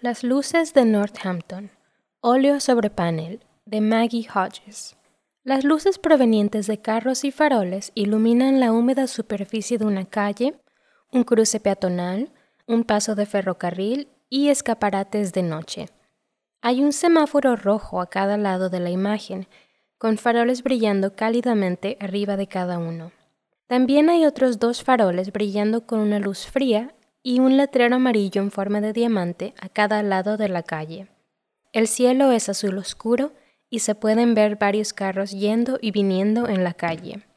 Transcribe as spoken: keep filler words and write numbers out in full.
Las luces de Northampton. Óleo sobre panel, de Maggie Hodges. Las luces provenientes de carros y faroles iluminan la húmeda superficie de una calle, un cruce peatonal, un paso de ferrocarril y escaparates de noche. Hay un semáforo rojo a cada lado de la imagen, con faroles brillando cálidamente arriba de cada uno. También hay otros dos faroles brillando con una luz fría y un letrero amarillo en forma de diamante a cada lado de la calle. El cielo es azul oscuro y se pueden ver varios carros yendo y viniendo en la calle.